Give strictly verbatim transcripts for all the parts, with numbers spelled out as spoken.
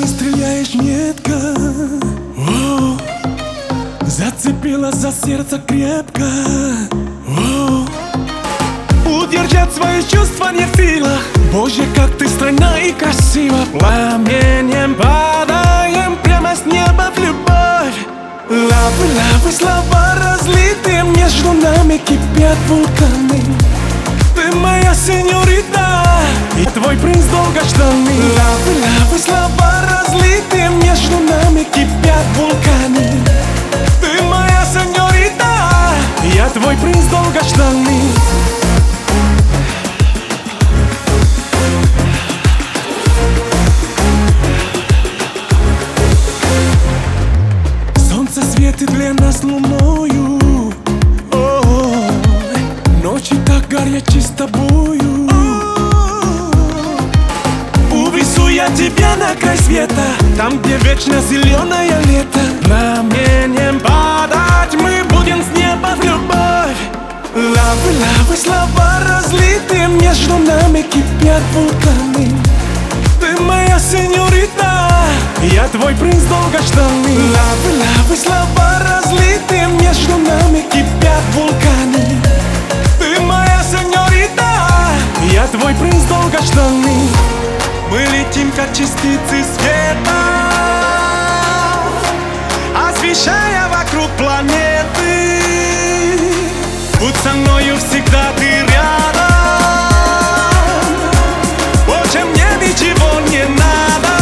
глазами стреляешь метко. О, зацепила за сердце крепко. О, удержать свои чувства не в силах. Боже, как ты стройна и красива. Пламенем падаем прямо с неба в любовь. Лавы, лавы, слова разлиты, между нами кипят вулканы. Ты моя сеньорита, и твой принц долгожданный. Лавы, лавы, слова разлиты, между нами кипят вулканы. Ты моя сеньорита, я твой принц долгожданный. Солнце светит для нас луною. Ночи так горячи с тобою. Увезу я тебя на край света, там, где вечно зеленое лето. Пламенем падать мы будем с неба в любовь. Лавы, лавы, слова разлиты, между нами кипят вулканы. Ты моя сеньорита, я твой принц долгожданный. Лавы, лавы, слова разлиты, между нами кипят вулканы. Ты моя сеньорита, я твой принц долгожданный. Мы летим, как частицы света, освещая вокруг планеты. Будь со мною всегда ты рядом, больше мне ничего не надо.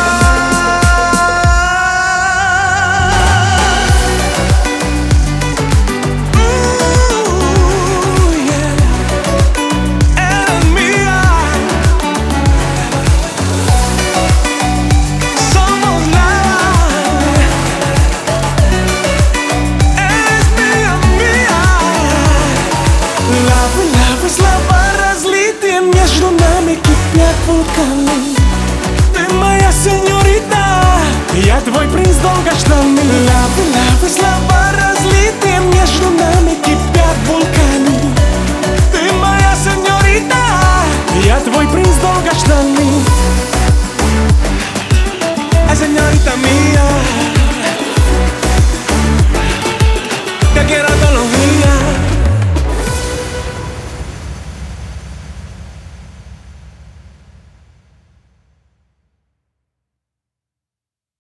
Между нами кипят вулканы. Ты моя сеньорита, я твой принц долгожданный. Лавы, лавы, слова разлиты, между нами кипят вулканы. Ты моя сеньорита, я твой